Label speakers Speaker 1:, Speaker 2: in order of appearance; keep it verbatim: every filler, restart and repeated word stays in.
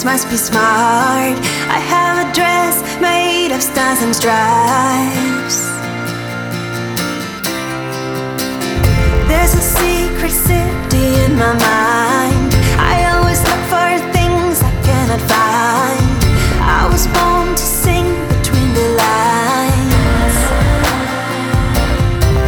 Speaker 1: must be smart. I have a dress made of stars and stripes. There's a secret city in my mind.